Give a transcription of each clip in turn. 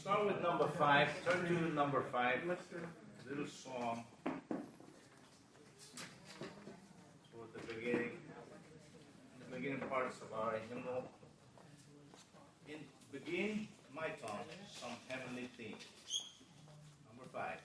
start with number 5. Turn to number 5. Little song. So at the beginning parts of our hymnal. Begin my tongue, some heavenly theme. Number 5.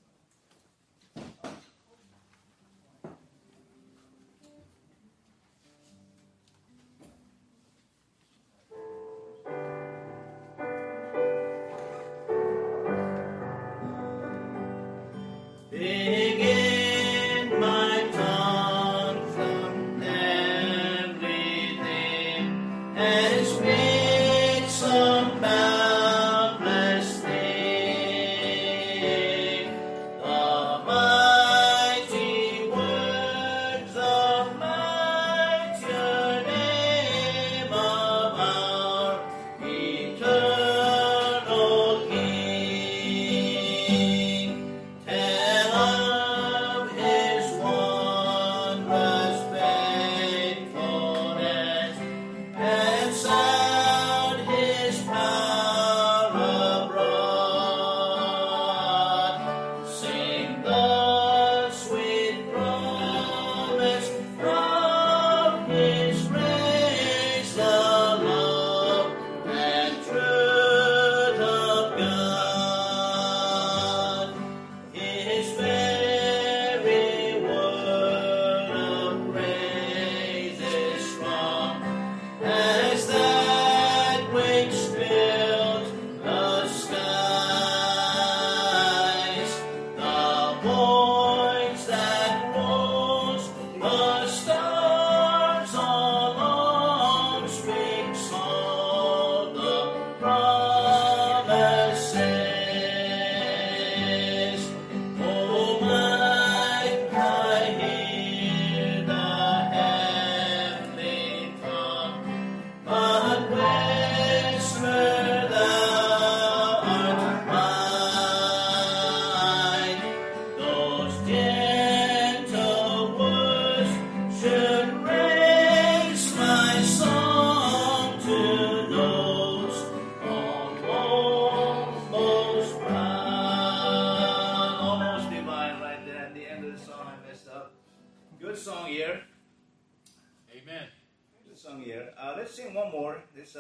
Let's sing one more. It's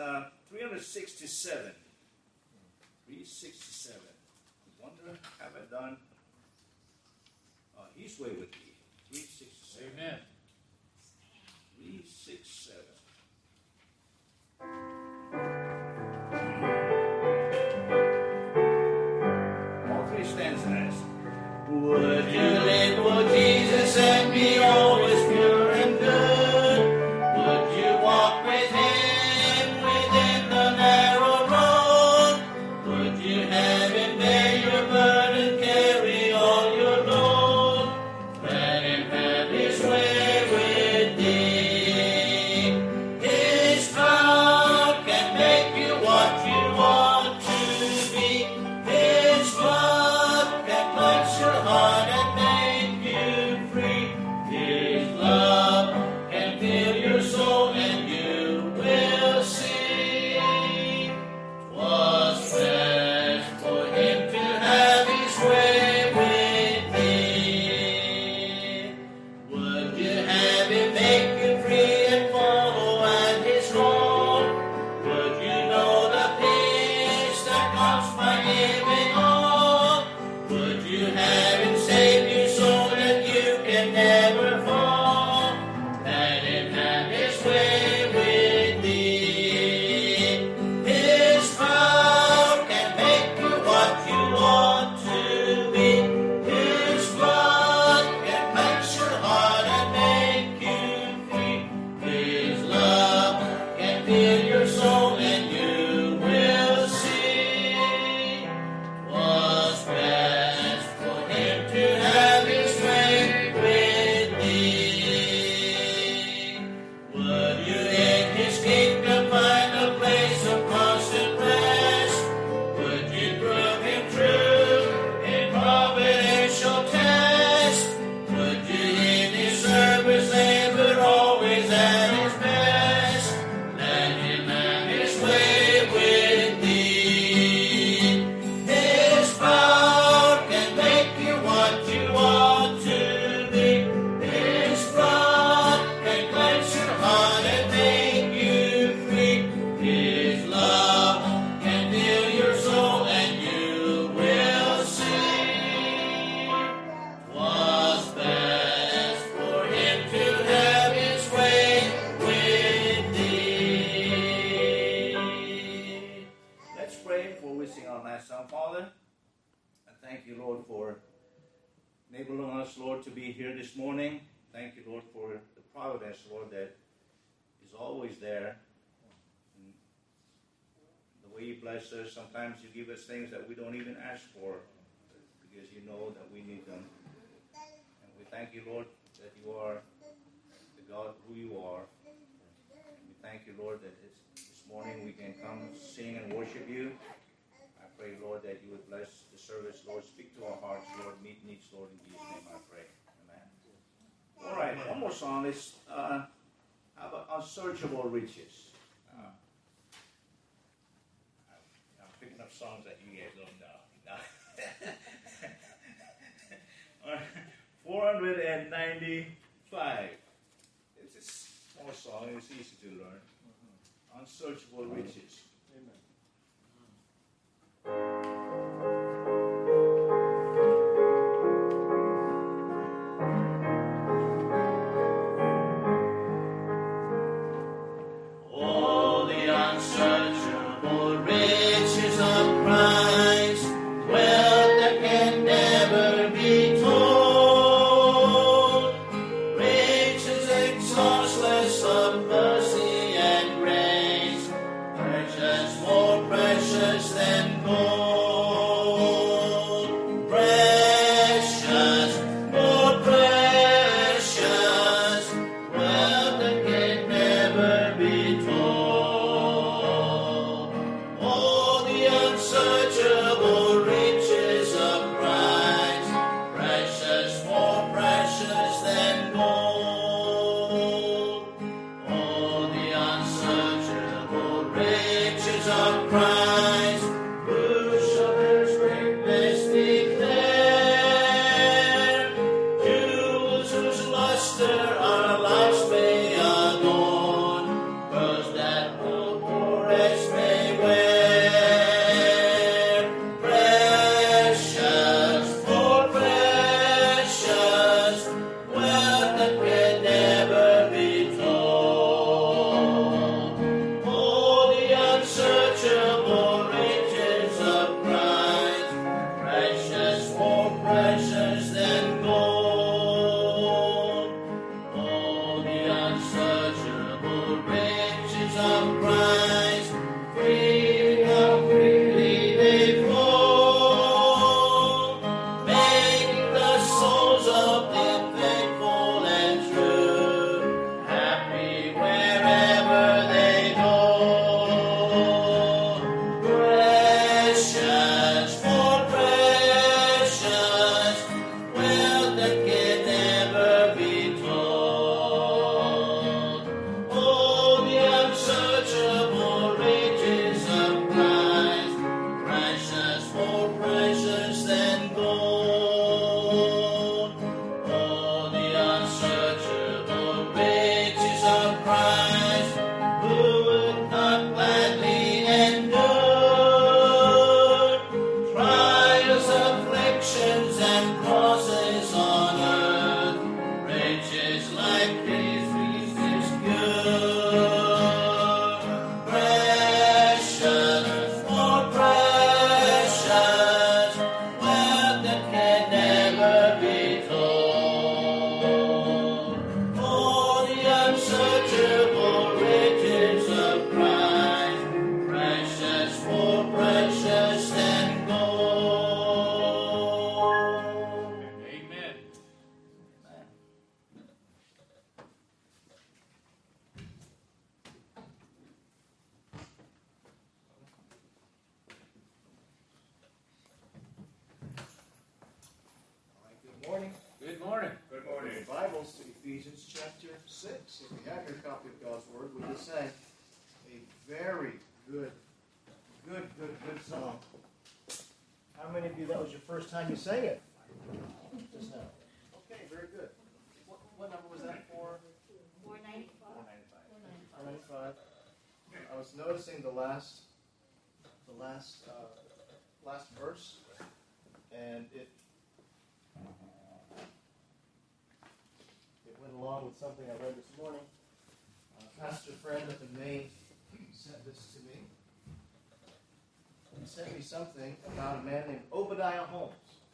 367. 367. Wonder, have I done His way with me? 367. Amen. 367. All three stanzas. Would you live for Jesus and be always pure and good? Would you walk with Him within the narrow road? Would you have Him bear your burden, carry all your load? Let Him have His way with thee. thank you, Lord, for enabling us, Lord, to be here this morning. Thank you, Lord, for the providence, Lord, that is always there. And the way you bless us, sometimes you give us things that we don't even ask for because you know that we need them. And we thank you, Lord, that you are the God who you are. And we thank you, Lord, that this morning we can come sing and worship you. I pray, Lord, that you would bless the service, Lord. Speak to our hearts, Lord. Meet needs, Lord. In Jesus' name I pray. Amen. All right, one more song. Let's have Unsearchable Riches. I'm picking up songs that you guys don't know. All right, 495. It's a small song. It's easy to learn. Unsearchable Riches. Amen. All the unsearchable riches of Christ, wealth that can never be told, riches exhaustless of mercy and grace, precious, more precious than gold, precious, more precious, wealth that can never be told. Oh, the unsearchable riches of Christ, precious, more precious than gold. Oh, the unsearchable riches of Christ, who shall His greatness declare? Jewels whose luster our lives may adorn, pearls that the poorest may wear. Precious, more precious, wealth that can never be told. Oh, the unsearchable riches of Christ, precious, more precious than gold. Oh, the unsearchable riches of Christ, freely, how freely they flow, making the souls of the faithful and true happy wherever they go. Precious, more precious, wealth that can never be told. Oh, the unsearchable riches of Christ, precious, more precious than gold. Oh, the unsearchable riches of Christ, who would not gladly endure trials, afflictions, and crosses on earth. Riches like these is good. Precious, more precious, wealth that can never be told. Oh, the unsearchable riches of Christ, precious, more precious than gold. Amen. All right, good morning. Good morning. Good morning. Bibles to Ephesians chapter 6. If you have your copy of God's Word, we just sang a very good song. How many of you, that was your first time you sang it? Just now. Okay, very good. What number was that for? 495. I was noticing the last verse, and it went along with something I read this morning. A pastor friend at the Maine sent this to me. He sent me something about a man named Obadiah Holmes.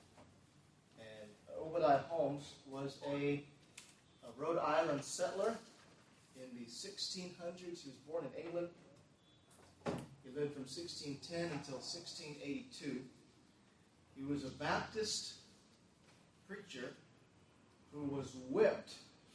Obadiah Holmes was a Rhode Island settler in the 1600s. He was born in England. He lived from 1610 until 1682. He was a Baptist preacher who was whipped,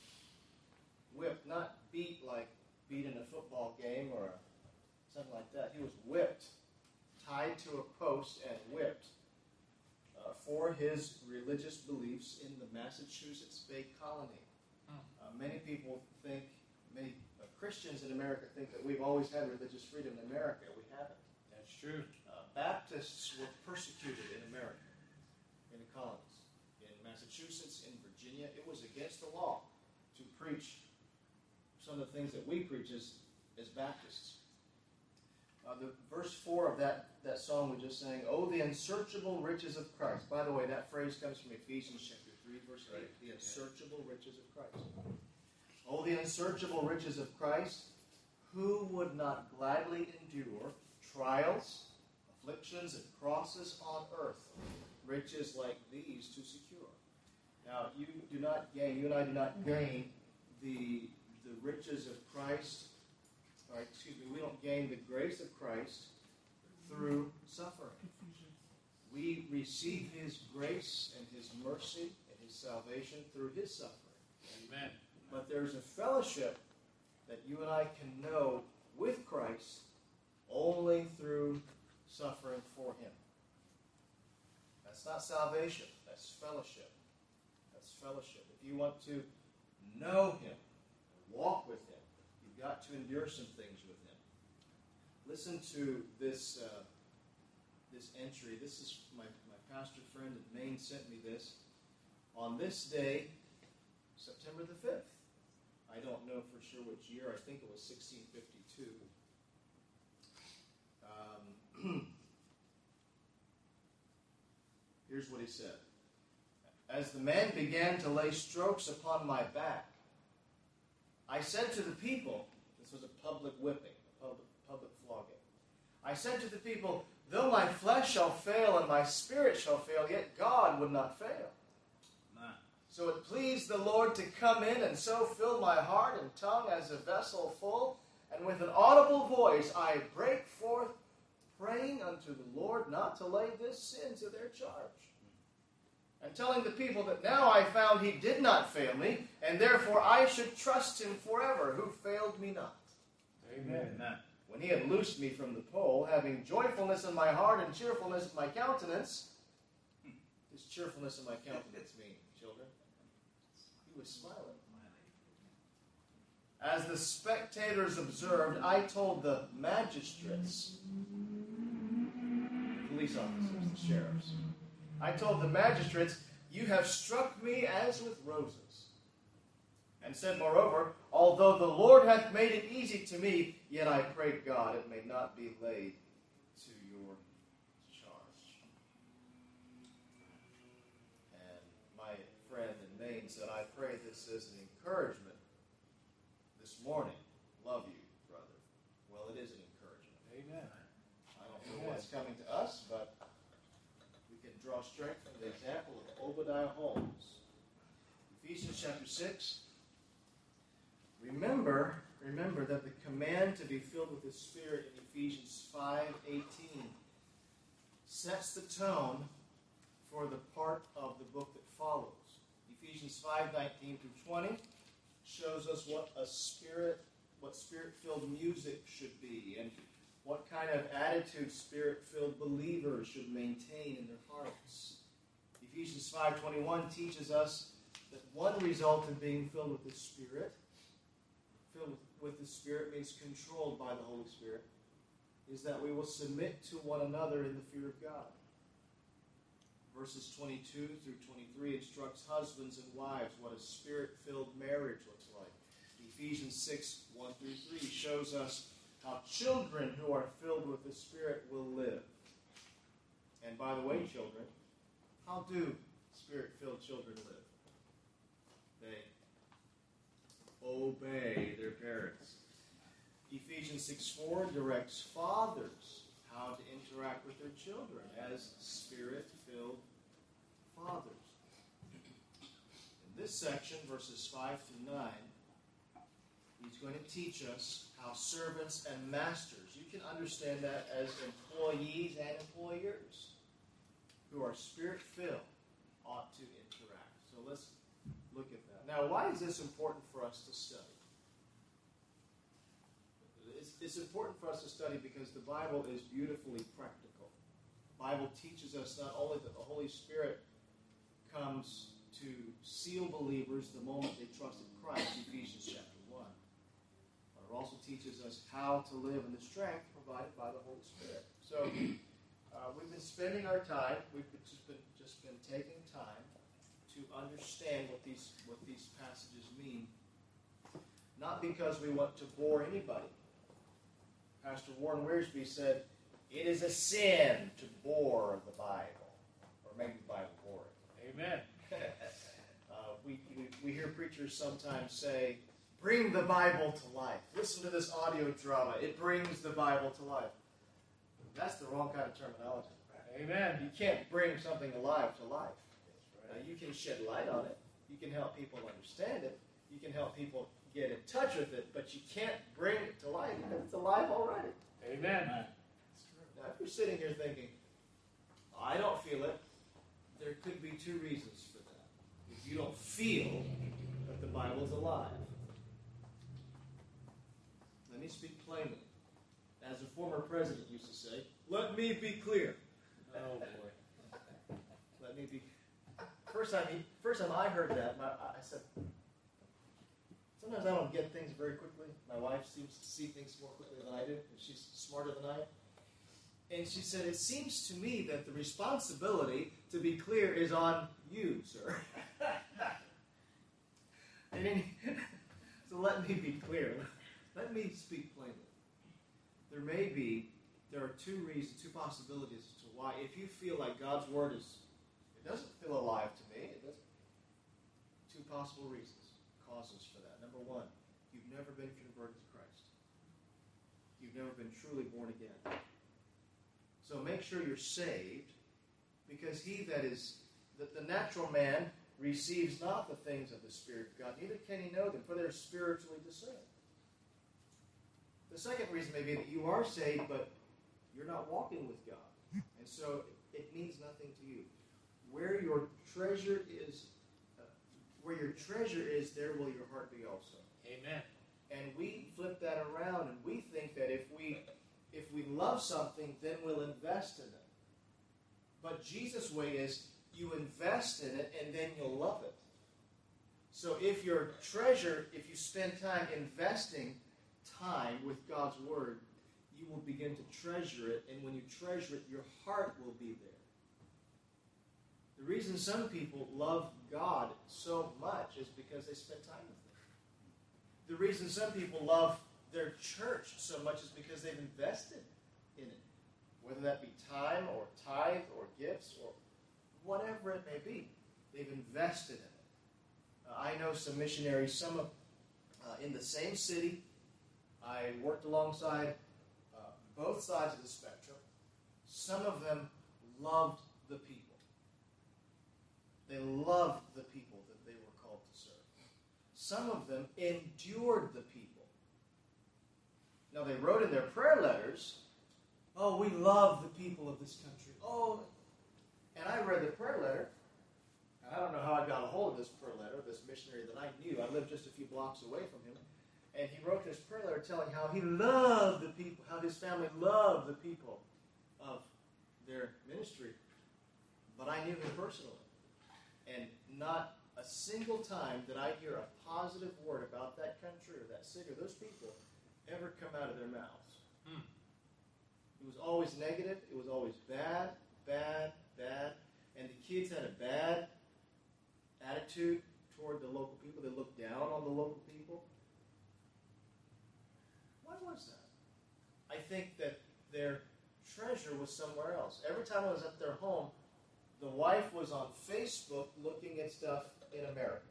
not beat like beat in a football game or something like that. He was whipped, tied to a post and whipped for his religious beliefs in the Massachusetts Bay Colony. Many people think, many Christians in America think that we've always had religious freedom in America. We haven't. That's true. Baptists were persecuted in America, in the colonies. In Massachusetts, in Virginia, it was against the law to preach some of the things that we preach as Baptists. The verse 4 of that song we just sang, "Oh, the unsearchable riches of Christ." By the way, that phrase comes from Ephesians chapter 3, verse 8. The unsearchable riches of Christ. Oh, the unsearchable riches of Christ, who would not gladly endure trials, afflictions, and crosses on earth, riches like these to secure. Now, you and I do not gain the riches of Christ, we don't gain the grace of Christ through suffering. We receive His grace and His mercy and His salvation through His suffering. Amen. But there's a fellowship that you and I can know with Christ only through suffering for Him. That's not salvation. That's fellowship. That's fellowship. If you want to know Him, walk with Him, you've got to endure some things with Him. Listen to this entry. This is my pastor friend in Maine sent me this. On this day, September the 5th. I don't know for sure which year. I think it was 1652. Here's what he said. As the man began to lay strokes upon my back, I said to the people, this was a public whipping, a public flogging. I said to the people, though my flesh shall fail and my spirit shall fail, yet God would not fail. So it pleased the Lord to come in and so fill my heart and tongue as a vessel full, and with an audible voice I break forth, praying unto the Lord not to lay this sin to their charge. And telling the people that now I found He did not fail me, and therefore I should trust Him forever, who failed me not. Amen. When He had loosed me from the pole, having joyfulness in my heart and cheerfulness in my countenance, this cheerfulness in my countenance mean, children? He was smiling. As the spectators observed, I told the magistrates, the police officers, the sheriffs, I told the magistrates, you have struck me as with roses. And said, moreover, although the Lord hath made it easy to me, yet I pray God it may not be laid to your charge. And my friend in Maine said, I pray this is an encouragement this morning. Love you, brother. Well, it is an encouragement. Amen. I don't know what's coming to us, but we can draw strength from the example of Obadiah Holmes. Ephesians chapter 6. Remember that the command to be filled with the Spirit in Ephesians 5:18 sets the tone for the part of the book that follows. Ephesians 5:19 through 20 shows us what Spirit-filled music should be and what kind of attitude Spirit-filled believers should maintain in their hearts. Ephesians 5:21 teaches us that one result in being filled with the Spirit means controlled by the Holy Spirit, is that we will submit to one another in the fear of God. Verses 22 through 23 instructs husbands and wives what a Spirit-filled marriage looks like. Ephesians 6:1 through 3 shows us how children who are filled with the Spirit will live. And by the way, children, how do Spirit-filled children live? They obey their parents. Ephesians 6:4 directs fathers how to interact with their children as Spirit-filled fathers. This section, verses 5 through 9, he's going to teach us how servants and masters, you can understand that as employees and employers who are spirit-filled, ought to interact. So let's look at that. Now, why is this important for us to study? It's important for us to study because the Bible is beautifully practical. The Bible teaches us not only that the Holy Spirit comes to seal believers the moment they trusted Christ, Ephesians chapter 1. But it also teaches us how to live in the strength provided by the Holy Spirit. So we've been spending our time, we've just been taking time to understand what these passages mean. Not because we want to bore anybody. Pastor Warren Wiersbe said, it is a sin to bore the Bible, or make the Bible boring. Amen. We hear preachers sometimes say, bring the Bible to life. Listen to this audio drama. It brings the Bible to life. That's the wrong kind of terminology. Amen. You can't bring something alive to life. That's right. You can shed light on it. You can help people understand it. You can help people get in touch with it, but you can't bring it to life because it's alive already. Amen. Now, if you're sitting here thinking, I don't feel it, there could be two reasons for that. If you don't feel that the Bible is alive. Let me speak plainly. As a former president used to say, let me be clear. Oh, boy. Let me be. First time I heard that, I said, sometimes I don't get things very quickly. My wife seems to see things more quickly than I do, and she's smarter than I am. And she said, it seems to me that the responsibility to be clear is on you, sir. So let me be clear. Let me speak plainly. There are two reasons, two possibilities as to why. If you feel like God's Word it doesn't feel alive to me. It doesn't. Two possible reasons, causes for that. Number one, you've never been converted to Christ. You've never been truly born again. So make sure you're saved, because the natural man receives not the things of the Spirit of God, neither can he know them, for they're spiritually discerned. The second reason may be that you are saved, but you're not walking with God. And so it means nothing to you. Where your treasure is, there will your heart be also. Amen. And we flip that around, and we think that if we love something, then we'll invest in it. But Jesus' way is you invest in it, and then you'll love it. So if you spend time investing time with God's Word, you will begin to treasure it, and when you treasure it, your heart will be there. The reason some people love God so much is because they spend time with Him. The reason some people love their church so much is because they've invested in it. Whether that be time or tithe or gifts or whatever it may be, they've invested in it. I know some missionaries, some of in the same city. I worked alongside both sides of the spectrum. Some of them loved the people. They loved the people that they were called to serve. Some of them endured the people. Now, they wrote in their prayer letters, oh, we love the people of this country. Oh, and I read the prayer letter. I don't know how I got a hold of this prayer letter, this missionary that I knew. I lived just a few blocks away from him. And he wrote this prayer letter telling how he loved the people, how his family loved the people of their ministry. But I knew him personally. And not a single time did I hear a positive word about that country or that city or those people ever come out of their mouths. It was always negative. It was always bad, bad, bad. And the kids had a bad attitude toward the local people. They looked down on the local people. Why was that? I think that their treasure was somewhere else. Every time I was at their home, the wife was on Facebook looking at stuff in America.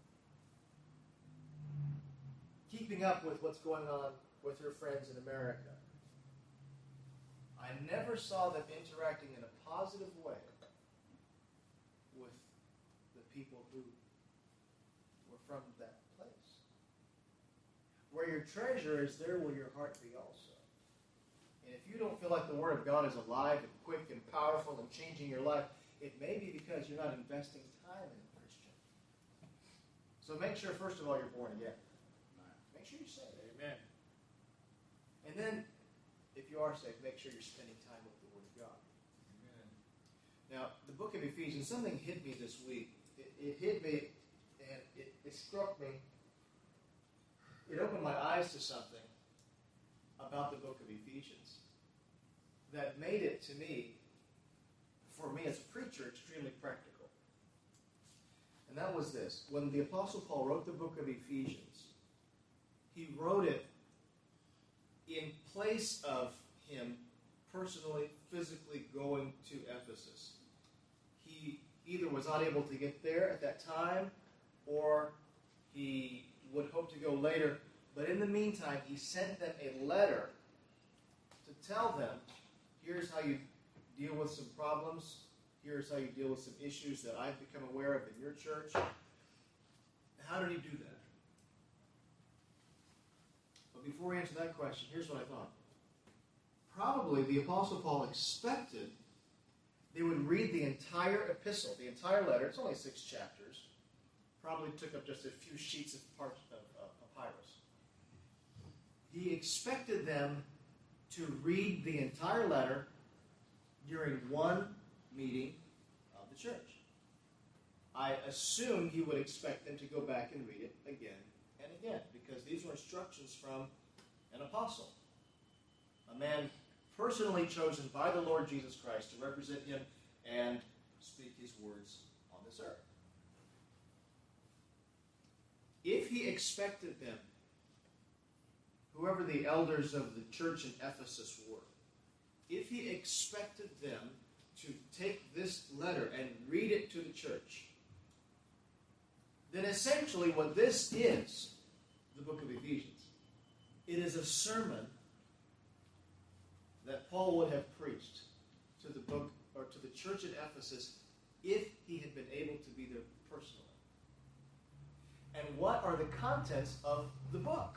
Keeping up with what's going on with her friends in America. I never saw them interacting in a positive way with the people who from that place. Where your treasure is, there will your heart be also. And if you don't feel like the Word of God is alive and quick and powerful and changing your life, it may be because you're not investing time in it, Christian. So make sure, first of all, you're born again. Make sure you're saved. Amen. And then, if you are saved, make sure you're spending time with the Word of God. Amen. Now, the book of Ephesians, something hit me this week. It hit me, and it struck me. It opened my eyes to something about the book of Ephesians that made it, to me, for me as a preacher, extremely practical. And that was this. When the Apostle Paul wrote the book of Ephesians, he wrote it in place of him personally, physically going to Ephesus. He either was not able to get there at that time, or he would hope to go later. But in the meantime, he sent them a letter to tell them, here's how you deal with some problems. Here's how you deal with some issues that I've become aware of in your church. How did he do that? But before we answer that question, here's what I thought. Probably the Apostle Paul expected they would read the entire epistle, the entire letter. It's only 6 chapters. Probably took up just a few sheets of papyrus. He expected them to read the entire letter during one meeting of the church. I assume he would expect them to go back and read it again and again, because these were instructions from an apostle, a man personally chosen by the Lord Jesus Christ to represent him and speak his words on this earth. If he expected them, whoever the elders of the church in Ephesus were, if he expected them to take this letter and read it to the church, then essentially what this is, the book of Ephesians, it is a sermon that Paul would have preached to the book or to the church in Ephesus if he had been able to be there personally. And what are the contents of the book?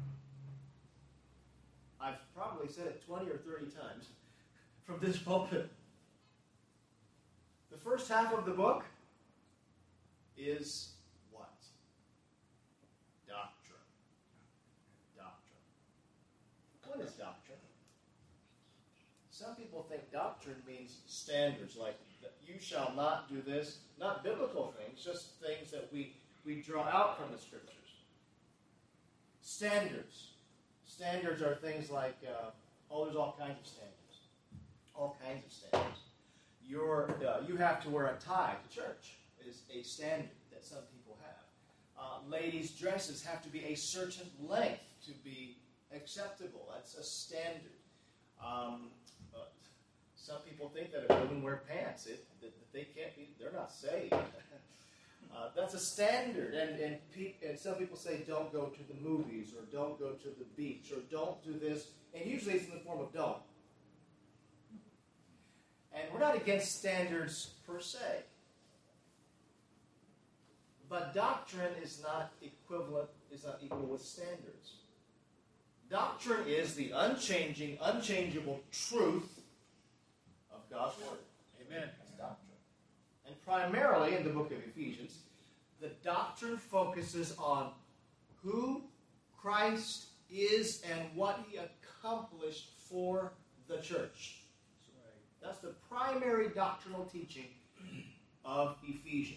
I've probably said it 20 or 30 times from this pulpit. The first half of the book is what? Doctrine. Doctrine. What is doctrine? Some people think doctrine means standards, like you shall not do this. Not biblical things, just things that we draw out from the Scriptures. Standards. Standards are things like, there's all kinds of standards. All kinds of standards. You have to wear a tie to church is a standard that some people have. Ladies' dresses have to be a certain length to be acceptable. That's a standard. Some people think that if women wear pants, that they can't be, they're not saved. That's a standard. And some people say don't go to the movies, or don't go to the beach, or don't do this. And usually it's in the form of don't. And we're not against standards per se. But doctrine is not equal with standards. Doctrine is the unchanging, unchangeable truth of God's Word. Amen. That's doctrine. And primarily in the book of Ephesians, the doctrine focuses on who Christ is and what he accomplished for the church. That's the primary doctrinal teaching of Ephesians.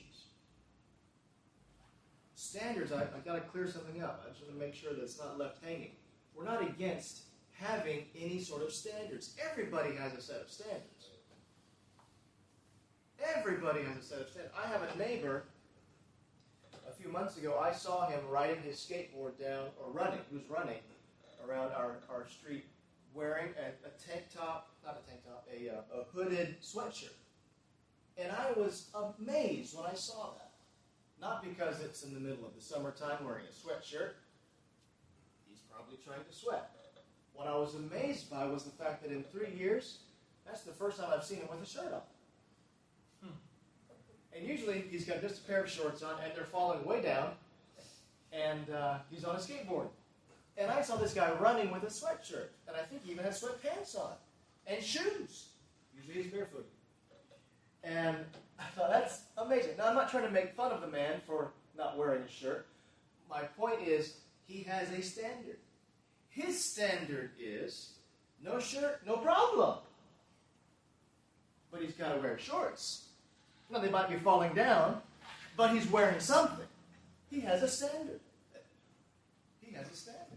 Standards, I've got to clear something up. I just want to make sure that it's not left hanging. We're not against having any sort of standards. Everybody has a set of standards. Everybody has a set of standards. I have a neighbor, a few months ago, I saw him riding his skateboard down, or running, he was running around our street, wearing a tank top, not a tank top, a hooded sweatshirt. And I was amazed when I saw that. Not because it's in the middle of the summertime wearing a sweatshirt. He's probably trying to sweat. What I was amazed by was the fact that in 3 years, that's the first time I've seen him with a shirt on. And usually he's got just a pair of shorts on, and they're falling way down, and he's on a skateboard. And I saw this guy running with a sweatshirt, and I think he even had sweatpants on, and shoes. Usually he's barefooted. And I thought, that's amazing. Now, I'm not trying to make fun of the man for not wearing a shirt. My point is, he has a standard. His standard is, no shirt, no problem. But he's got to wear shorts. Now, they might be falling down, but he's wearing something. He has a standard. He has a standard.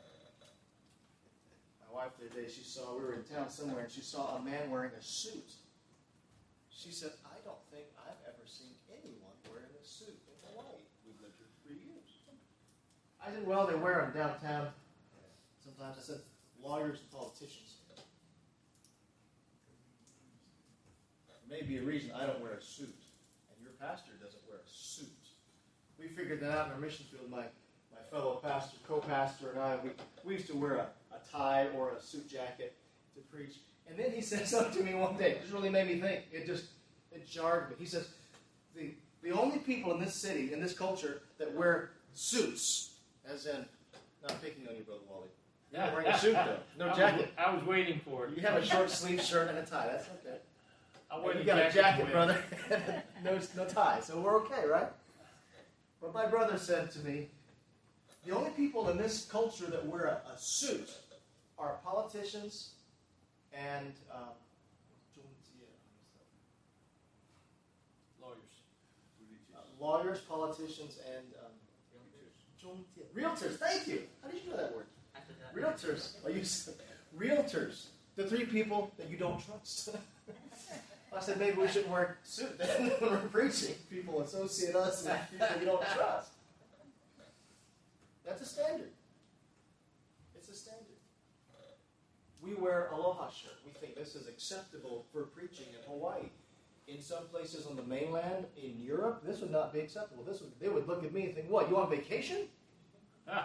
My wife the other day, we were in town somewhere, and she saw a man wearing a suit. She said, I don't think I've ever seen anyone wearing a suit in Hawaii. We've lived here 3 years. I said, well, they wear them downtown. Sometimes I said, lawyers and politicians. There may be a reason I don't wear a suit, and your pastor doesn't wear a suit. We figured that out in our mission field. My fellow pastor, co-pastor, and I, we used to wear a tie or a suit jacket to preach. And then he said something to me one day. It just really made me think. It jarred me. He says, the only people in this city, in this culture, that wear suits, as in, not picking on you, Brother Wally. You're not wearing a suit, though. No jacket. I was waiting for it. You have a short sleeve shirt and a tie. That's okay. You You got a jacket, brother. no tie. So we're okay, right? But my brother said to me, the only people in this culture that wear a suit are politicians and lawyers, politicians, and realtors. Thank you. How did you know that word? Realtors. Realtors. The 3 people that you don't trust. I said maybe we shouldn't wear a suit then when we're preaching. People associate us with people you don't trust. That's a standard. It's a standard. We wear aloha shirt. We think this is acceptable for preaching in Hawaii. In some places on the mainland, in Europe, this would not be acceptable. They would look at me and think, what, you on vacation? My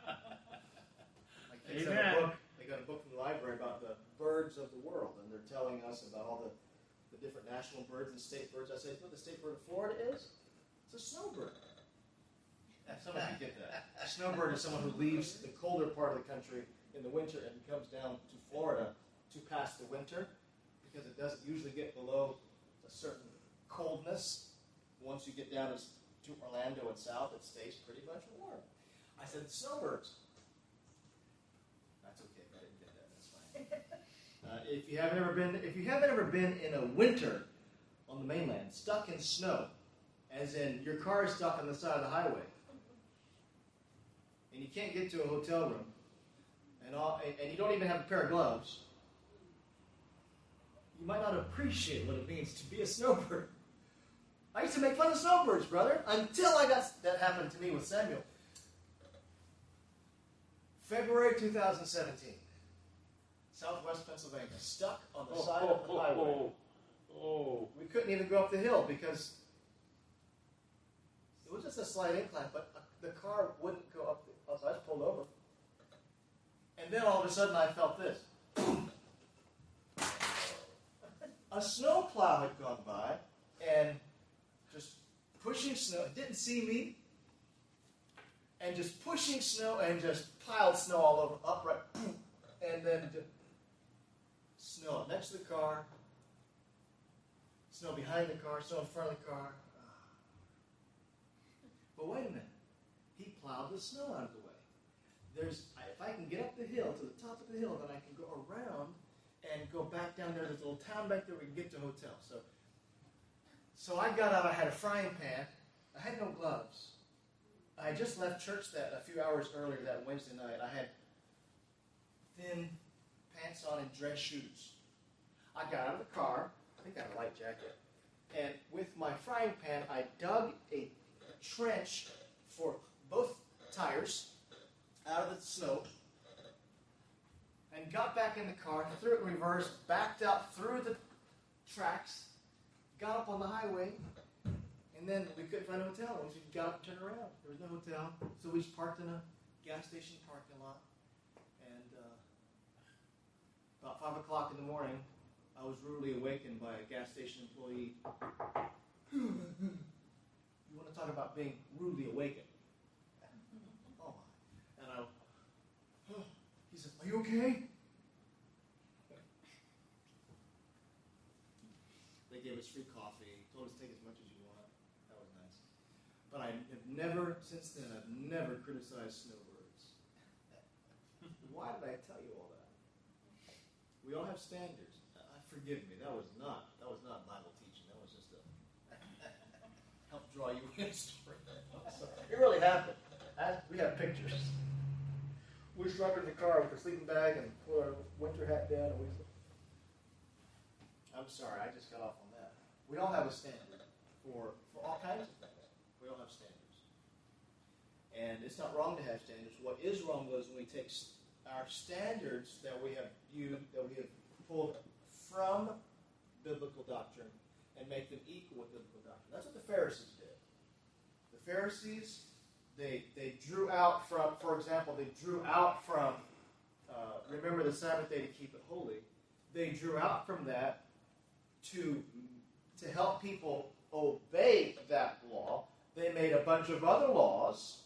kids have a book. They got a book from the library about the birds of the world, and they're telling us about all the different national birds and state birds. I said, you know what the state bird of Florida is? It's a snowbird. Some of you get that. A snowbird is someone who leaves the colder part of the country in the winter and comes down to Florida to pass the winter, because it doesn't usually get below a certain coldness. Once you get down to Orlando and south, it stays pretty much warm. I said, snowbirds. That's okay. I didn't get that. That's fine. If you haven't ever been in a winter on the mainland, stuck in snow, as in your car is stuck on the side of the highway, and you can't get to a hotel room, and you don't even have a pair of gloves, you might not appreciate what it means to be a snowbird. I used to make fun of snowbirds, brother, until that happened to me with Samuel. February 2017, Southwest Pennsylvania, stuck on the side of the highway. We couldn't even go up the hill because it was just a slight incline, but the car wouldn't go up. So I just pulled over. And then all of a sudden I felt this. A snowplow had gone by and just pushing snow. It didn't see me. And just pushing snow and just piled snow all over, upright. And then snow next to the car. Snow behind the car. Snow in front of the car. But wait a minute. He plowed the snow out of the way. If I can get up the hill, to the top of the hill, then I can go around and go back down there. There's a little town back there we can get to a hotel. So I got out. I had a frying pan. I had no gloves. I had just left church a few hours earlier that Wednesday night. I had thin pants on and dress shoes. I got out of the car. I think I had a light jacket. And with my frying pan, I dug a trench for both tires out of the snow and got back in the car, threw it in reverse, backed up through the tracks, got up on the highway, and then we couldn't find a hotel. Once we got up and turned around, there was no hotel, so we just parked in a gas station parking lot. And about 5 o'clock in the morning, I was rudely awakened by a gas station employee. You want to talk about being rudely awakened? Are you okay? They gave us free coffee, told us to take as much as you want. That was nice. But I have never, since then, I've never criticized snowbirds. Why did I tell you all that? We all have standards. Forgive me, that was not Bible teaching. That was just a help draw you in story. It really happened. We have pictures. We slept in the car with a sleeping bag and put our winter hat down, and I'm sorry, I just got off on that. We all have a standard for all kinds of things. We all have standards. And it's not wrong to have standards. What is wrong was when we take our standards that we have pulled from biblical doctrine and make them equal with biblical doctrine. That's what the Pharisees did. The Pharisees, they drew out from, for example, remember the Sabbath day to keep it holy. They drew out from that to help people obey that law. They made a bunch of other laws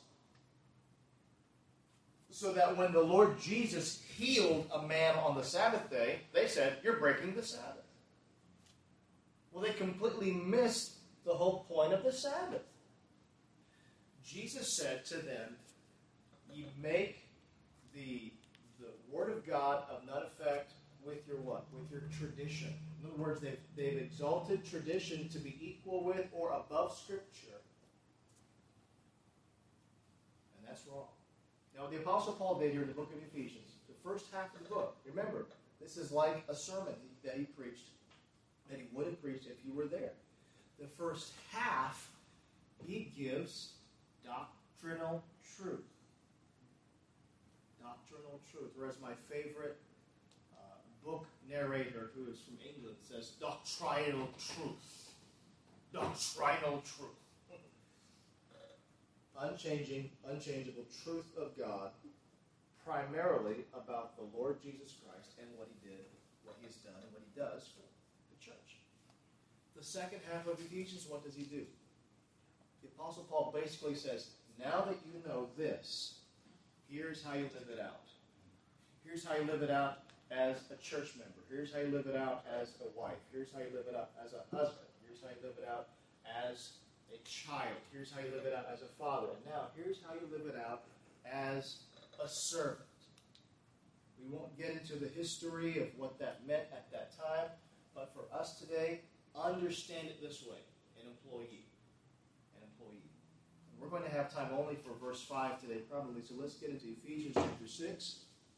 so that when the Lord Jesus healed a man on the Sabbath day, they said, you're breaking the Sabbath. Well, they completely missed the whole point of the Sabbath. Jesus said to them, you make the Word of God of none effect with your what? With your tradition. In other words, they've exalted tradition to be equal with or above Scripture. And that's wrong. Now, the Apostle Paul did here in the book of Ephesians, the first half of the book, remember, this is like a sermon that he preached, that he would have preached if you were there. The first half, he gives doctrinal truth. Doctrinal truth. Whereas my favorite book narrator, who is from England, says doctrinal truth. Doctrinal truth. Unchanging, unchangeable truth of God, primarily about the Lord Jesus Christ and what he did, what he has done, and what he does for the church. The second half of Ephesians, what does he do? The Apostle Paul basically says, now that you know this, here's how you live it out. Here's how you live it out as a church member. Here's how you live it out as a wife. Here's how you live it out as a husband. Here's how you live it out as a child. Here's how you live it out as a father. And now, here's how you live it out as a servant. We won't get into the history of what that meant at that time, but for us today, understand it this way, an employee. An employee. And we're going to have time only for verse 5 today, probably, so let's get into Ephesians chapter 6,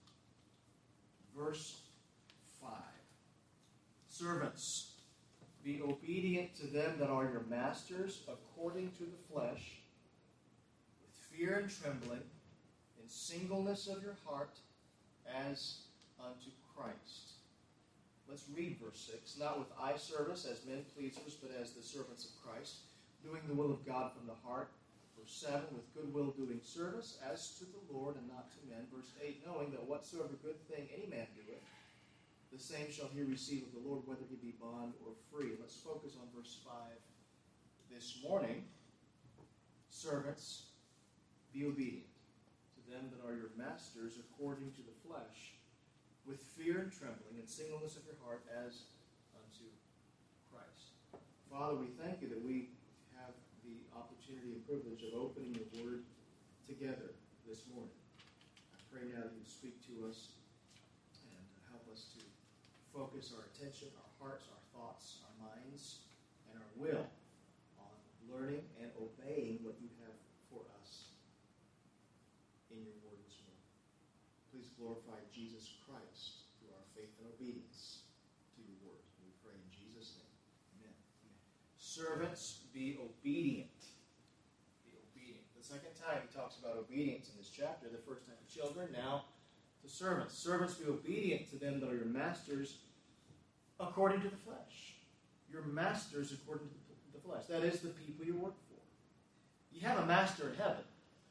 verse 5. Servants, be obedient to them that are your masters, according to the flesh, with fear and trembling, in singleness of your heart, as unto Christ. Let's read verse 6. Not with eye service as men pleasers, but as the servants of Christ, doing the will of God from the heart. Verse 7, with goodwill doing service, as to the Lord and not to men. Verse 8, knowing that whatsoever good thing any man doeth, the same shall he receive of the Lord, whether he be bond or free. Let's focus on verse 5 this morning. Servants, be obedient to them that are your masters according to the flesh, with fear and trembling and singleness of your heart as unto Christ. Father, we thank you that we have the opportunity and privilege of opening your word together this morning. I pray now that you speak to us and help us to focus our attention, our hearts, our thoughts, our minds, and our will on learning and obeying what you have for us in your word this morning. Please glorify Jesus Christ through our faith and obedience to your word. We pray in Jesus' name. Amen. Servants, be obedient. Be obedient. The second time he talks about obedience in this chapter, the first time to children, now to servants. Servants, be obedient to them that are your masters according to the flesh. Your masters according to the flesh. That is the people you work for. You have a master in heaven.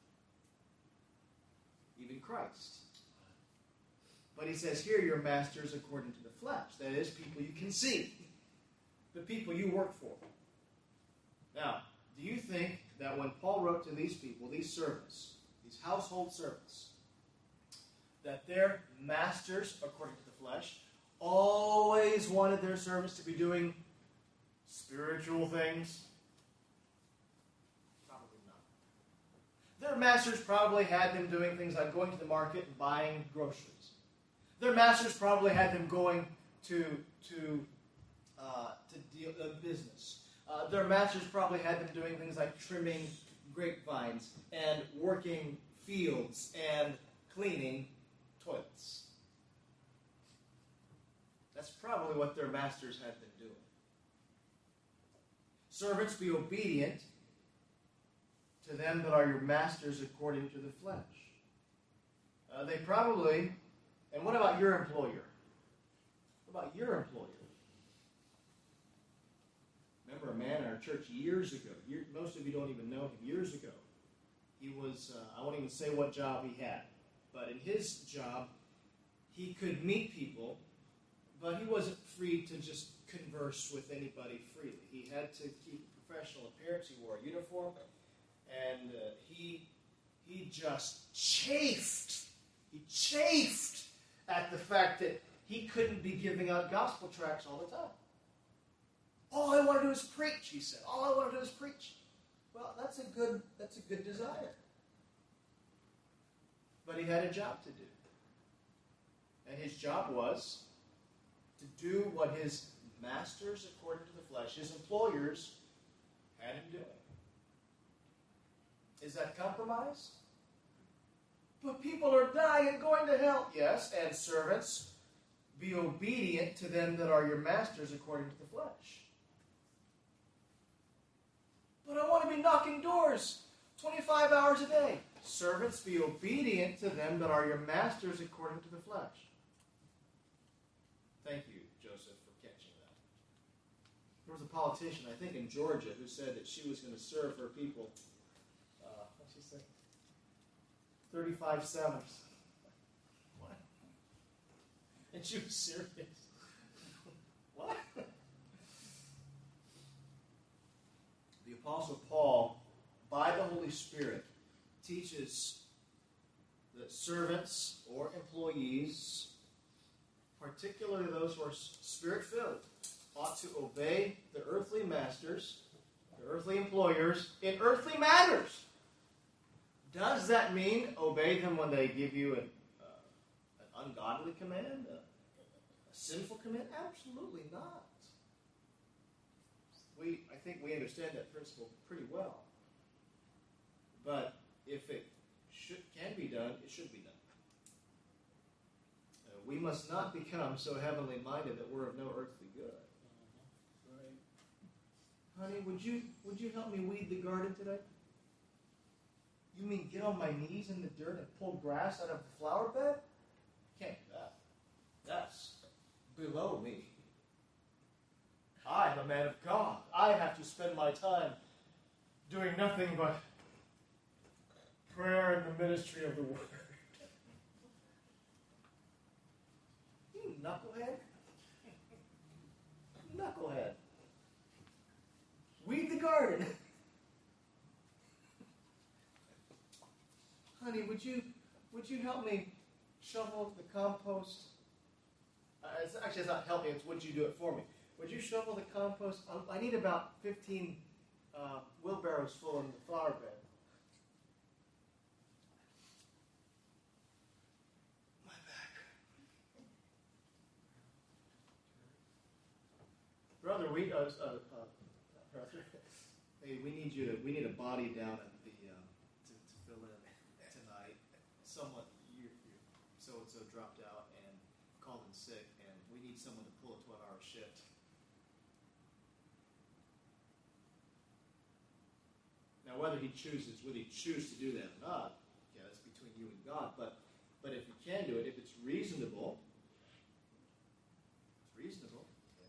Even Christ. But he says here, your masters according to the flesh. That is, people you can see. The people you work for. Now, do you think that when Paul wrote to these people, these servants, these household servants, that their masters, according to the flesh, always wanted their servants to be doing spiritual things? Probably not. Their masters probably had them doing things like going to the market and buying groceries. Their masters probably had them going to deal business. Their masters probably had them doing things like trimming grapevines and working fields and cleaning toilets. That's probably what their masters had them doing. Servants, be obedient to them that are your masters according to the flesh. They probably, and what about your employer? What about your employer? Remember a man in our church years ago, most of you don't even know him, years ago. He was, I won't even say what job he had, but in his job, he could meet people, but he wasn't free to just converse with anybody freely. He had to keep a professional appearance. He wore a uniform, and he just chafed. He chafed at the fact that he couldn't be giving out gospel tracts all the time. All I want to do is preach, he said. All I want to do is preach. Well, that's a good desire. But he had a job to do. And his job was to do what his masters, according to the flesh, his employers, had him doing. Is that compromise? But people are dying and going to hell. Yes, and servants, be obedient to them that are your masters according to the flesh. But I want to be knocking doors 25 hours a day. Servants, be obedient to them that are your masters according to the flesh. Thank you, Joseph, for catching that. There was a politician, I think in Georgia, who said that she was going to serve her people, what's she say? 35 sevens. What? And she was serious. What? The Apostle Paul, by the Holy Spirit, teaches that servants or employees, particularly those who are Spirit-filled, ought to obey their earthly masters, their earthly employers, in earthly matters. Does that mean obey them when they give you an ungodly command, a sinful command? Absolutely not. I think we understand that principle pretty well. But if it can be done, it should be done. We must not become so heavenly minded that we're of no earthly good. Right. Honey, would you help me weed the garden today? You mean get on my knees in the dirt and pull grass out of the flower bed? Can't do that. That's below me. I'm a man of God. I have to spend my time doing nothing but prayer and the ministry of the Word. You knucklehead. Knucklehead. Weed the garden. Honey, would you help me shovel the compost? It's not help me, it's would you do it for me? Would you shovel the compost? I need about 15 wheelbarrows full in the flower bed. My back. Brother, hey, we need a body down at the to fill in tonight. Someone you so and so dropped out and called in sick, and we need someone to pull a 12-hour shift. Now, whether he choose to do that or not, yeah, that's between you and God. But if he can do it, if it's reasonable, it's reasonable.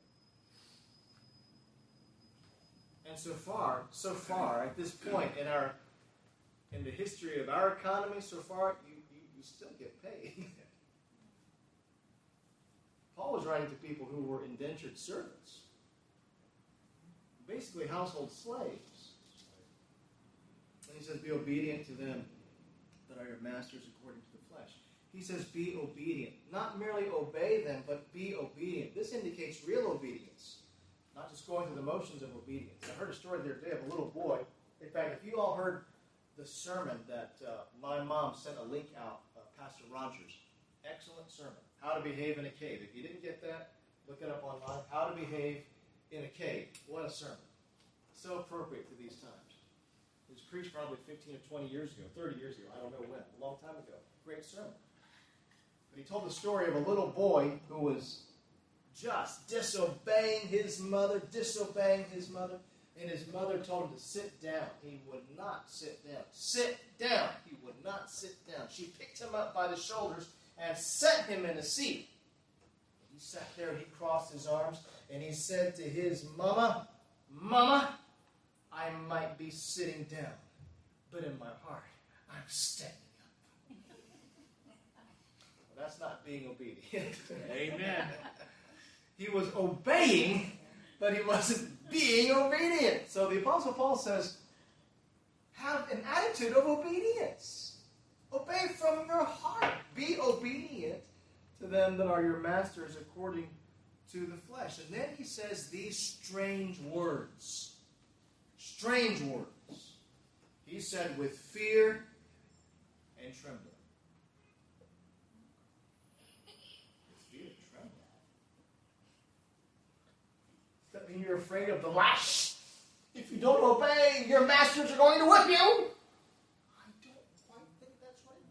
And so far, at this point in the history of our economy, so far, you still get paid. Paul was writing to people who were indentured servants, basically household slaves. And he says, be obedient to them that are your masters according to the flesh. He says, be obedient. Not merely obey them, but be obedient. This indicates real obedience, not just going through the motions of obedience. I heard a story the other day of a little boy. In fact, if you all heard the sermon that my mom sent a link out, Pastor Rogers, excellent sermon, How to Behave in a Cave. If you didn't get that, look it up online, How to Behave in a Cave. What a sermon. So appropriate to these times. It was preached probably 15 or 20 years ago, 30 years ago, I don't know when, a long time ago. Great sermon. But he told the story of a little boy who was just disobeying his mother, and his mother told him to sit down. He would not sit down. Sit down! He would not sit down. She picked him up by the shoulders and set him in a seat. He sat there and he crossed his arms, and he said to his mama, Mama, I might be sitting down, but in my heart, I'm standing up. Well, that's not being obedient. Amen. He was obeying, but he wasn't being obedient. So the Apostle Paul says, have an attitude of obedience. Obey from your heart. Be obedient to them that are your masters according to the flesh. And then he says these strange words. Strange words. He said, with fear and trembling. With fear and trembling. Does that mean you're afraid of the lash? If you don't obey, your masters are going to whip you. I don't quite think that's what it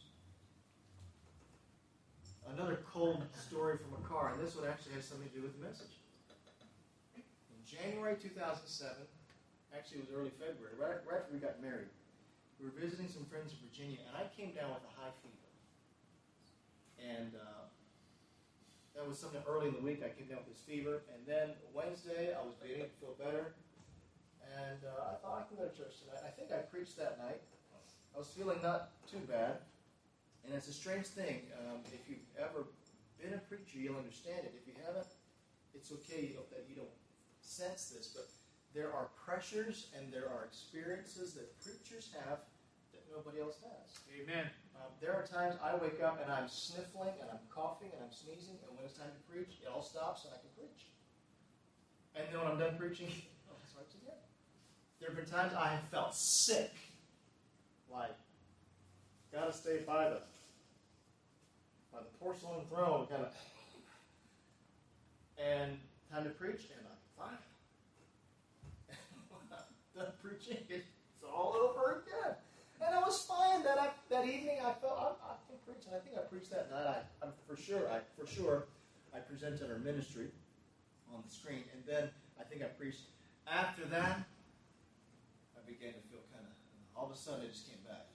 means. Another cold story from a car, and this one actually has something to do with the message. In January 2007, actually it was early February, right after we got married, we were visiting some friends in Virginia, and I came down with a high fever. And that was something early in the week. I came down with this fever, and then Wednesday I was beginning to feel better, and I thought I could go to church tonight. I think I preached that night. I was feeling not too bad, and it's a strange thing. If you've ever been a preacher, you'll understand it. If you haven't, it's okay that you don't sense this, but there are pressures and there are experiences that preachers have that nobody else has. Amen. There are times I wake up and I'm sniffling and I'm coughing and I'm sneezing, and when it's time to preach, it all stops and I can preach. And then when I'm done preaching, it starts again. There have been times I have felt sick, like, gotta stay by the porcelain throne, kind of. And time to preach, and I'm fine. And when I'm done preaching, it's all over again. And I was fine that evening. I felt I can preach, and I think I preached that night. I'm for sure I presented our ministry on the screen, and then I think I preached. After that, I began to feel kind of. All of a sudden, it just came back.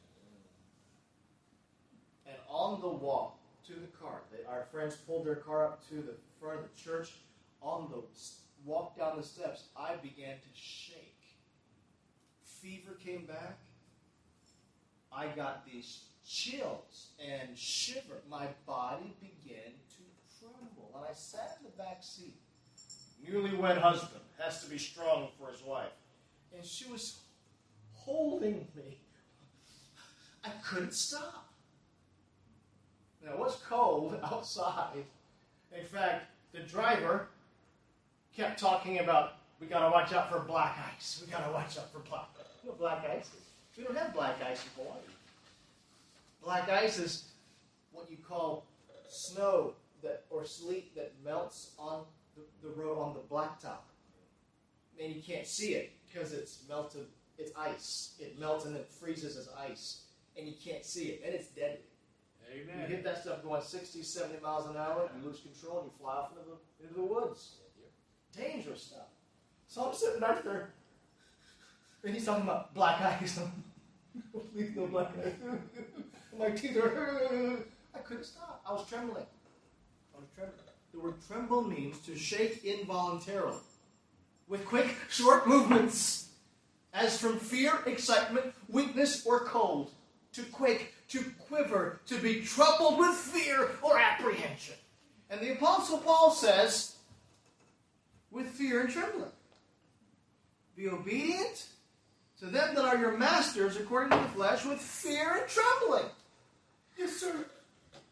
And on the walk to the car, our friends pulled their car up to the front of the church. On the walk down the steps, I began to shake. Fever came back. I got these chills and shiver. My body began to tremble. And I sat in the back seat. Newlywed husband has to be strong for his wife. And she was holding me. I couldn't stop. Now, it was cold outside. In fact, the driver kept talking about, we got to watch out for black ice. We got to watch out for black ice. You know what black ice is? We don't have black ice in Hawaii. Black ice is what you call snow or sleet that melts on the road, on the blacktop. And you can't see it because it's melted. It's ice. It melts and it freezes as ice. And you can't see it. And it's deadly. Amen. You hit that stuff going 60, 70 miles an hour, you lose control, and you fly off into the woods. Dangerous stuff. So I'm sitting back there, and he's talking about black ice. Please no black ice. My teeth are... I couldn't stop. I was trembling. The word tremble means to shake involuntarily, with quick, short movements, as from fear, excitement, weakness, or cold. To quake, to quiver, to be troubled with fear or apprehension. And the Apostle Paul says, with fear and trembling. Be obedient to them that are your masters according to the flesh with fear and trembling. Yes, sir.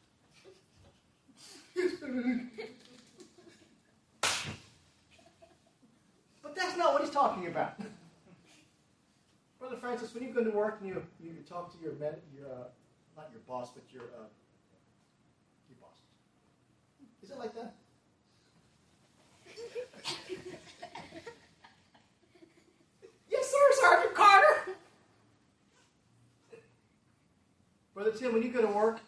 But that's not what he's talking about. Brother Francis, when you go to work and you talk to your not your boss, but your boss. Is it like that? Yes, sir, Sergeant Carter. Brother Tim, when you go to work,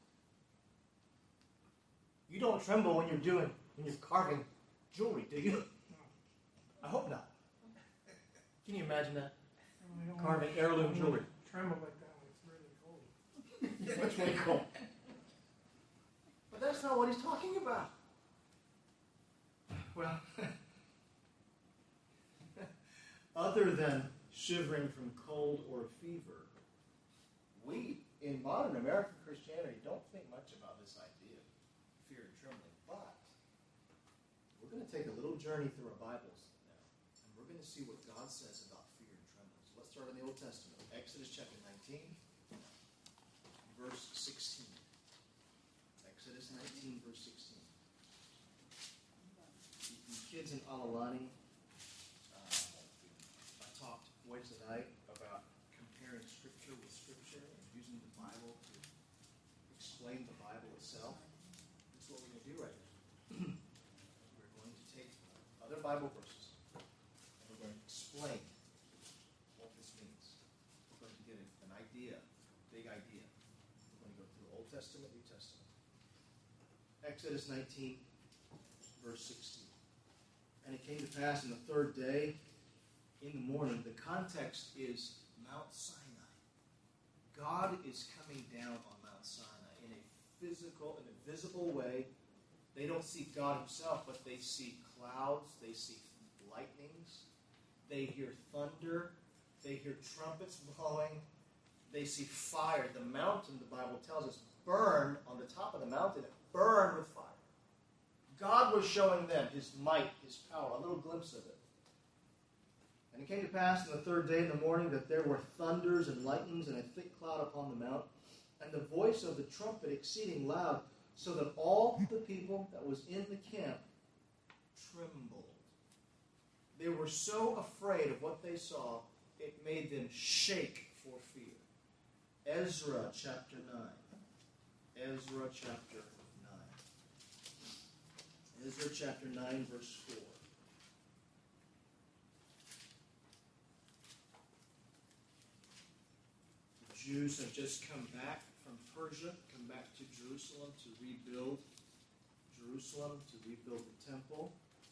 you don't tremble when you're carving jewelry, do you? I hope not. Can you imagine that? Carving heirloom jewelry. Tremble like that when it's really cold. It's really cool. But that's not what he's talking about. Well, other than shivering from cold or fever, we, in modern American Christianity, don't think much about this idea of fear and trembling. But we're going to take a little journey through our Bibles now, and we're going to see what God says about fear and trembling. So let's start in the Old Testament. Exodus chapter 19, verse 16. Exodus 19, verse 16. You kids in Alalani, I talked Wednesday night about comparing Scripture with Scripture and using the Bible to explain the Bible itself. That's what we're going to do right now. We're going to take other Bible verses and we're going to explain what this means. We're going to get an idea, big idea. We're going to go through Old Testament, New Testament. Exodus 19, verse 16. And it came to pass on the third day, in the morning, the context is Mount Sinai. God is coming down on Mount Sinai in a physical, in a visible way. They don't see God himself, but they see clouds, they see lightnings, they hear thunder, they hear trumpets blowing, they see fire. The mountain, the Bible tells us, burned on the top of the mountain, it burned with fire. God was showing them his might, his power, a little glimpse of it. And it came to pass on the third day in the morning that there were thunders and lightnings and a thick cloud upon the mount, and the voice of the trumpet exceeding loud, so that all the people that was in the camp trembled. They were so afraid of what they saw, it made them shake for fear. Ezra chapter 9. Ezra chapter 9. Ezra chapter 9, verse 4. The Jews have just come back from Persia, come back to Jerusalem to rebuild Jerusalem, to rebuild the temple.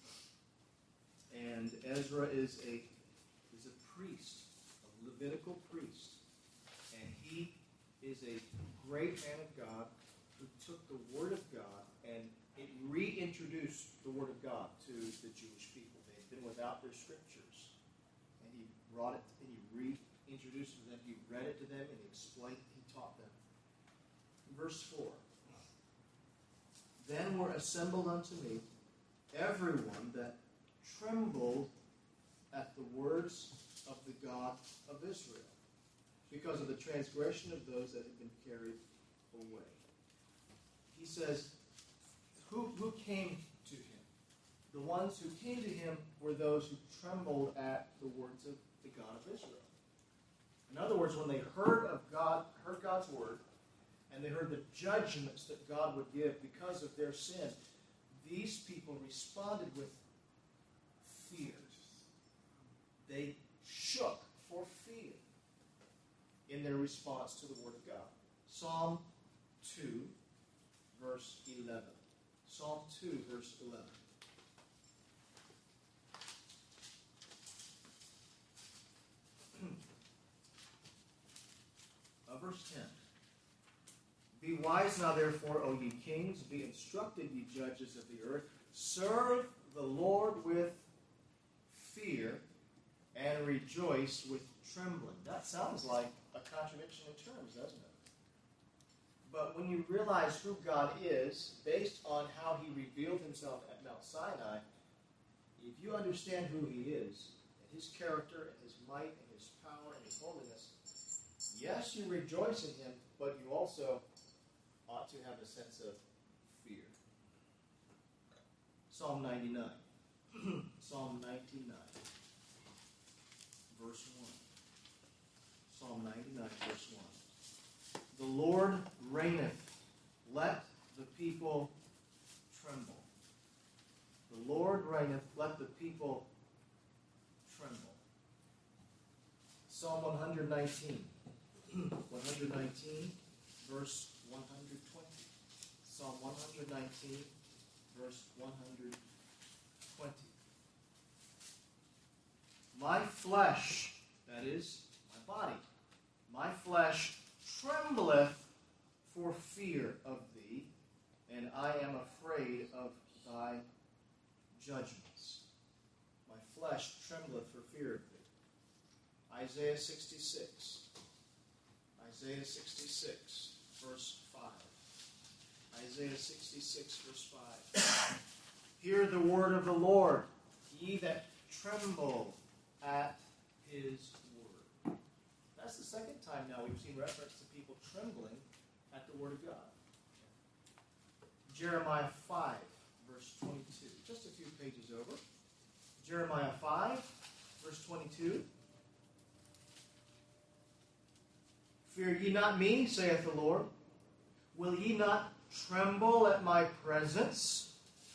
And Ezra is a priest, a Levitical priest. And he is a great man of God who took the Word of God and it reintroduced the Word of God to the Jewish people. They had been without their scriptures. And he brought it, and he reintroduced it to them. He read it to them, and he explained it, he taught them. Verse 4. Then were assembled unto me everyone that trembled at the words of the God of Israel, because of the transgression of those that had been carried away. He says, who came to him? The ones who came to him were those who trembled at the words of the God of Israel. In other words, when they heard God's word, and they heard the judgments that God would give because of their sin, these people responded with fear. They shook for fear in their response to the word of God. Psalm 2, verse 11. Psalm 2, verse 11. Verse 10. Be wise now, therefore, O ye kings, be instructed, ye judges of the earth. Serve the Lord with fear and rejoice with trembling. That sounds like a contradiction in terms, doesn't it? But when you realize who God is, based on how he revealed himself at Mount Sinai, if you understand who he is, and his character, and his might, and his power, and his holiness, yes, you rejoice in him, but you also ought to have a sense of fear. Psalm 99. Psalm 99, verse 1. Psalm 99, verse 1. The Lord reigneth. Let the people tremble. The Lord reigneth. Let the people tremble. Psalm 119. 119, verse 120. Psalm 119, verse 120. My flesh, that is, my body, my flesh trembleth for fear of thee, and I am afraid of thy judgments. My flesh trembleth for fear of thee. Isaiah 66. Isaiah 66, verse 5. Isaiah 66, verse 5. Hear the word of the Lord, ye that tremble at his word. That's the second time now we've seen reference to people trembling at the word of God. Jeremiah 5, verse 22. Just a few pages over. Jeremiah 5, verse 22. Fear ye not me, saith the Lord. Will ye not tremble at my presence,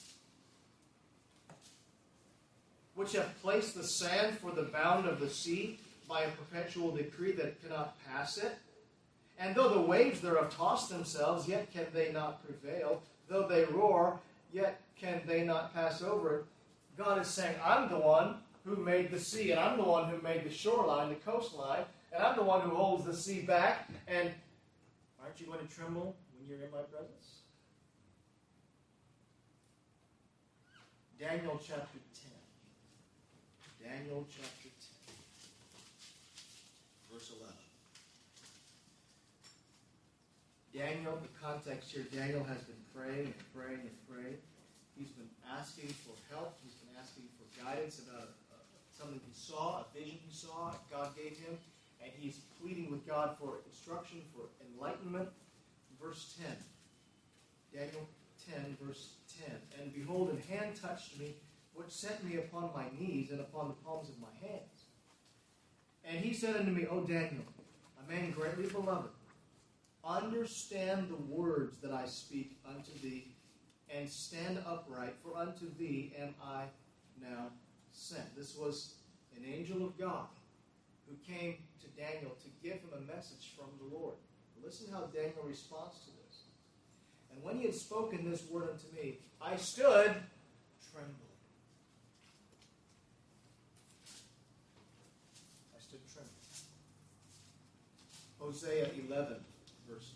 which have placed the sand for the bound of the sea by a perpetual decree that cannot pass it? And though the waves thereof toss themselves, yet can they not prevail. Though they roar, yet can they not pass over it. God is saying, I'm the one who made the sea, and I'm the one who made the shoreline, the coastline, and I'm the one who holds the sea back. And aren't you going to tremble when you're in my presence? Daniel chapter 10. Daniel chapter 10. Verse 11. Daniel, the context here, Daniel has been praying and praying and praying. He's been asking for help. He's been asking for guidance about something he saw, a vision he saw, God gave him. And he's pleading with God for instruction, for enlightenment. Verse 10. Daniel 10, verse 10. And behold, an hand touched me, which set me upon my knees and upon the palms of my hands. And he said unto me, O Daniel, a man greatly beloved, understand the words that I speak unto thee, and stand upright, for unto thee am I now sent. This was an angel of God who came to Daniel to give him a message from the Lord. Listen how Daniel responds to this. And when he had spoken this word unto me, I stood trembling. I stood trembling. Hosea 11, verse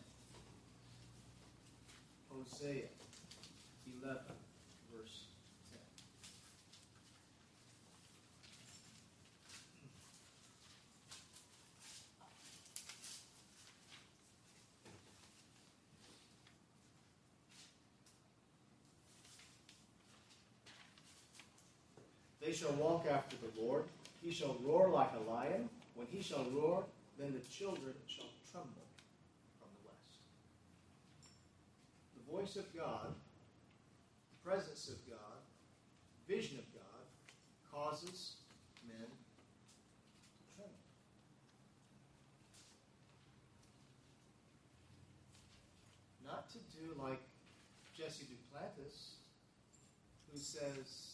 10. Hosea 11, verse 10. They shall walk after the Lord. He shall roar like a lion. When he shall roar, then the children shall tremble from the west. The voice of God, the presence of God, vision of God causes men to tremble. Not to do like Jesse Duplantis, who says,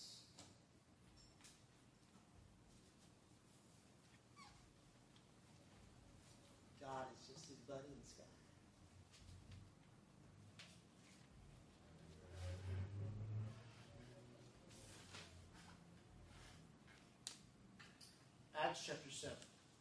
God is just his buddy in the sky. Acts chapter 7.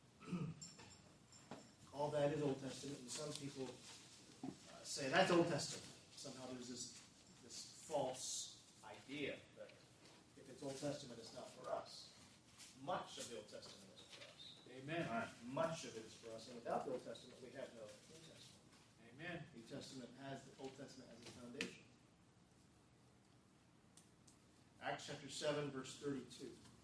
All that is Old Testament, and some people say that's Old Testament. Somehow there's this false idea that if it's Old Testament, it's not for us. Much of the Old Testament is for us. Amen. Much of it is for us, and without the Old Testament, we have no New Testament. Amen. New Testament has the Old Testament as its foundation. Acts chapter 7, verse 32.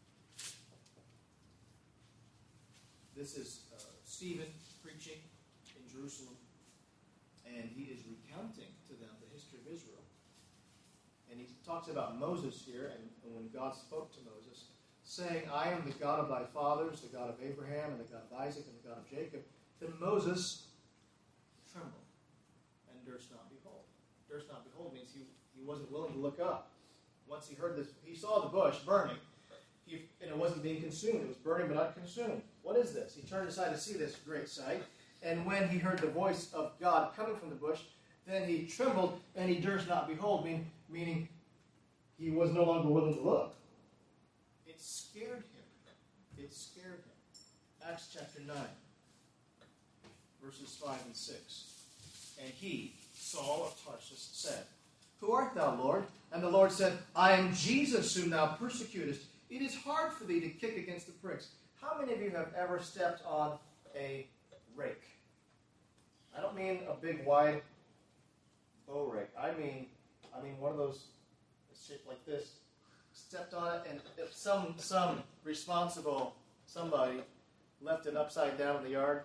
This is Stephen preaching in Jerusalem, and he is recounting to them the history of Israel. And he talks about Moses here, and when God spoke to Moses, saying, I am the God of thy fathers, the God of Abraham, and the God of Isaac, and the God of Jacob, then Moses trembled and durst not behold. Durst not behold means he wasn't willing to look up. Once he heard this, he saw the bush burning, and it wasn't being consumed. It was burning but not consumed. What is this? He turned aside to see this great sight, and when he heard the voice of God coming from the bush, then he trembled, and he durst not behold, meaning he was no longer willing to look. It scared him. It scared him. Acts chapter 9, verses 5 and 6. And he, Saul of Tarsus, said, Who art thou, Lord? And the Lord said, I am Jesus whom thou persecutest. It is hard for thee to kick against the pricks. How many of you have ever stepped on a rake? I don't mean a big, wide bow rake. I mean one of those shaped like this. Stepped on it, and if some responsible somebody left it upside down in the yard.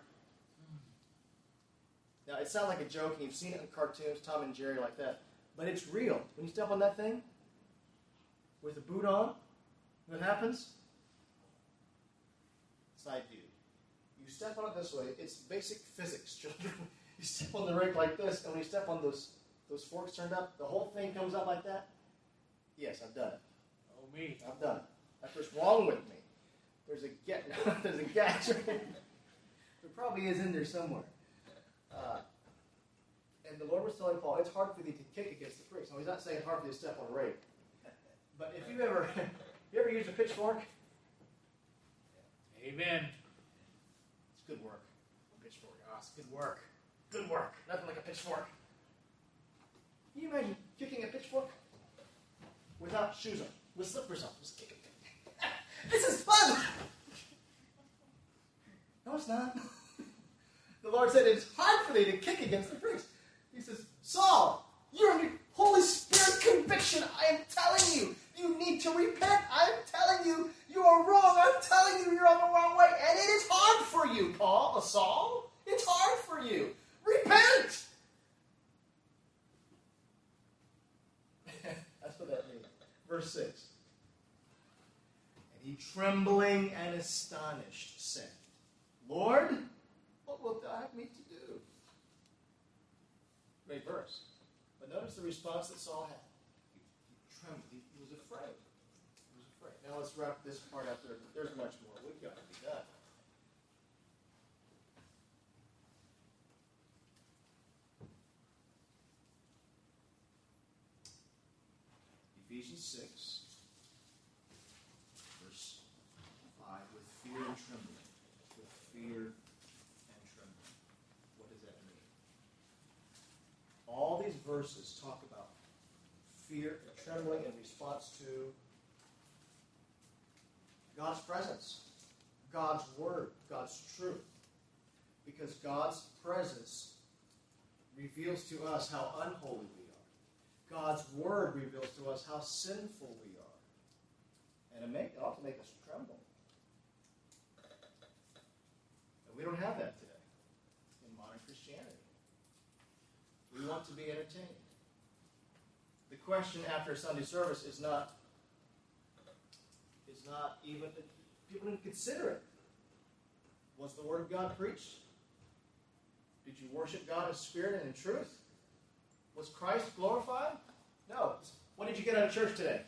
Now, it sounds like a joke, and you've seen it in cartoons, Tom and Jerry, like that. But it's real. When you step on that thing with the boot on, what happens? Side view. You step on it this way. It's basic physics, children. You step on the rake like this, and when you step on those forks turned up, the whole thing comes up like that. Yes, I've done it. Oh, me. I've done it. That's what's wrong with me. There's a gadget. There probably is in there somewhere. And the Lord was telling Paul, it's hard for thee to kick against the pricks. Now, he's not saying hard for thee to step on a rake. But if you ever used a pitchfork? Amen. It's good work. A pitchfork. Oh, it's good work. Good work. Nothing like a pitchfork. Can you imagine kicking a pitchfork without shoes on, with slippers on? Just kick it. This is fun! No, it's not. The Lord said, it's hard for thee to kick against the pricks. He says, Saul, you're under Holy Spirit conviction. I am telling you, you need to repent. I am telling you, you are wrong. I'm telling you, you're on the wrong way. And it is hard for you, Saul. It's hard for you. Repent! That's what that means. Verse 6. And he, trembling and astonished, said, Lord, what wilt thou have me to do? Great verse. But notice the response that Saul had. He trembled. He was afraid. He was afraid. Now let's wrap this part up there. There's much more. We've got to be done. Ephesians 6, verse 5, with fear and trembling. With fear and trembling. What does that mean? All these verses talk about fear and trembling in response to God's presence, God's word, God's truth. Because God's presence reveals to us how unholy we are. God's word reveals to us how sinful we are. And it ought to make us tremble. And we don't have that today in modern Christianity. We want to be entertained. The question after Sunday service is not even, people didn't consider it. Was the Word of God preached? Did you worship God in spirit and in truth? Was Christ glorified? No. What did you get out of church today?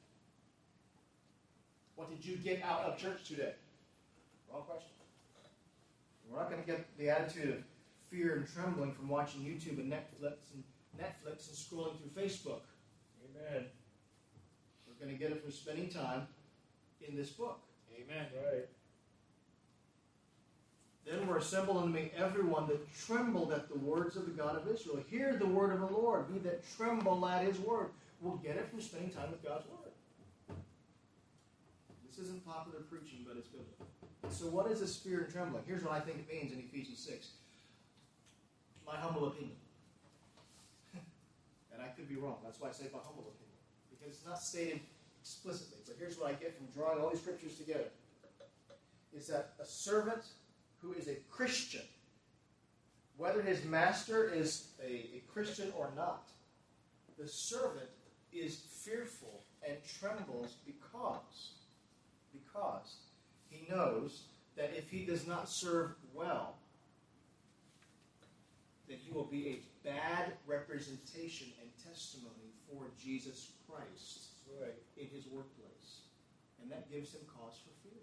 What did you get out of church today? Wrong question. We're not going to get the attitude of fear and trembling from watching YouTube and Netflix and scrolling through Facebook. Amen. We're going to get it from spending time in this book. Amen. Right. Then were assembled unto me everyone that trembled at the words of the God of Israel. Hear the word of the Lord. We that tremble at his word. We'll get it from spending time with God's word. This isn't popular preaching, but it's biblical. So what is this fear and trembling? Here's what I think it means in Ephesians 6. My humble opinion. And I could be wrong. That's why I say my humble opinion. Because it's not stated explicitly. But here's what I get from drawing all these scriptures together. Is that a servant who is a Christian, whether his master is a Christian or not, the servant is fearful and trembles because he knows that if he does not serve well, then he will be a bad representation and testimony for Jesus Christ in his workplace. And that gives him cause for fear.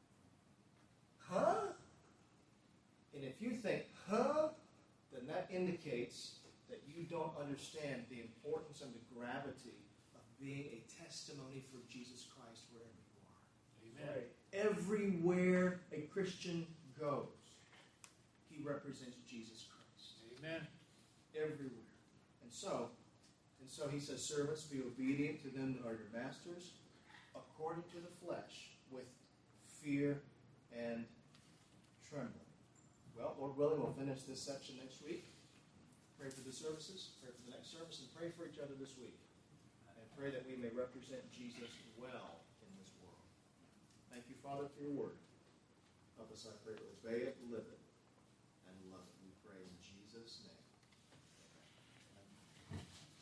Huh? And if you think, huh, then that indicates that you don't understand the importance and the gravity of being a testimony for Jesus Christ wherever you are. Amen. Everywhere a Christian goes, he represents Jesus Christ. Amen. Everywhere. And so he says, servants, be obedient to them that are your masters, according to the flesh, with fear and trembling. Well, Lord willing, we'll finish this section next week. Pray for the services, pray for the next service, and pray for each other this week. And pray that we may represent Jesus well in this world. Thank you, Father, for your word. Help us, I pray, to obey it and live it.